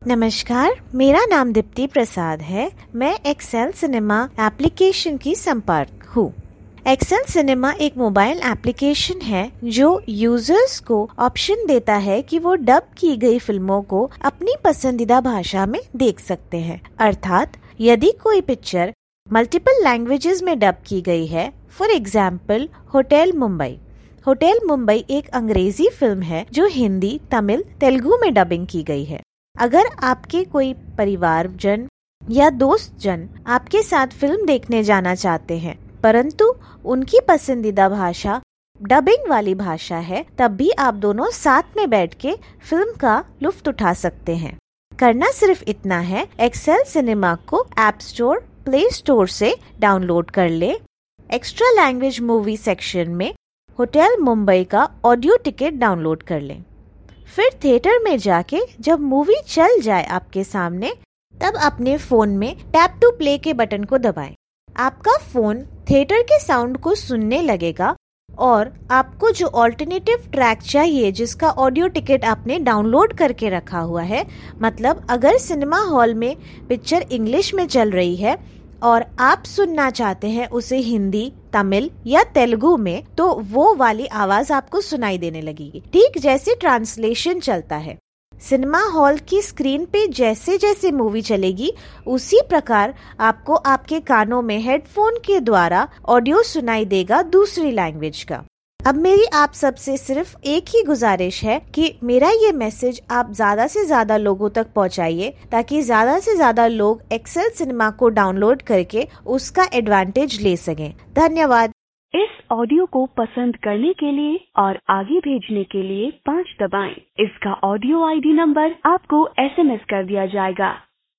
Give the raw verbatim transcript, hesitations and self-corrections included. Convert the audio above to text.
नमस्कार, मेरा नाम दीप्ति प्रसाद है। मैं एक्सेल सिनेमा एप्लीकेशन की संपर्क हूँ। एक्सेल सिनेमा एक मोबाइल एप्लीकेशन है जो यूजर्स को ऑप्शन देता है कि वो डब की गई फिल्मों को अपनी पसंदीदा भाषा में देख सकते हैं। अर्थात यदि कोई पिक्चर मल्टीपल लैंग्वेजेस में डब की गई है, for example hotel Mumbai. Hotel Mumbai एक अंग्रेजी फिल्म है जो हिंदी, तमिल, तेलुगु में डबिंग की गई है। अगर आपके कोई परिवारजन या दोस्त जन आपके साथ फिल्म देखने जाना चाहते हैं, परंतु उनकी पसंदीदा भाषा डबिंग वाली भाषा है, तब भी आप दोनों साथ में बैठ के फिल्म का लुत्फ उठा सकते हैं। करना सिर्फ इतना है, एक्सेल सिनेमा को ऐप स्टोर, प्ले स्टोर से डाउनलोड कर ले। एक्स्ट्रा लैंग्वेज मूवी सेक्शन में होटल मुंबई का ऑडियो टिकट डाउनलोड कर लें। फिर थिएटर में जाके जब मूवी चल जाए आपके सामने, तब अपने फोन में टैप टू प्ले के बटन को दबाएं। आपका फोन थिएटर के साउंड को सुनने लगेगा और आपको जो ऑल्टरनेटिव ट्रैक चाहिए जिसका ऑडियो टिकट आपने डाउनलोड करके रखा हुआ है, मतलब अगर सिनेमा हॉल में पिक्चर इंग्लिश में चल रही है और आप सुनना चाहते हैं उसे हिंदी, तमिल या तेलुगु में, तो वो वाली आवाज आपको सुनाई देने लगेगी, ठीक जैसे ट्रांसलेशन चलता है। सिनेमा हॉल की स्क्रीन पे जैसे जैसे मूवी चलेगी, उसी प्रकार आपको आपके कानों में हेडफोन के द्वारा ऑडियो सुनाई देगा दूसरी लैंग्वेज का। अब मेरी आप सबसे सिर्फ एक ही गुजारिश है कि मेरा ये मैसेज आप ज्यादा से ज्यादा लोगों तक पहुंचाइए, ताकि ज्यादा से ज्यादा लोग एक्सेल सिनेमा को डाउनलोड करके उसका एडवांटेज ले सकें। धन्यवाद। इस ऑडियो को पसंद करने के लिए और आगे भेजने के लिए पाँच दबाएं। इसका ऑडियो आईडी नंबर आपको एसएमएस कर दिया जाएगा।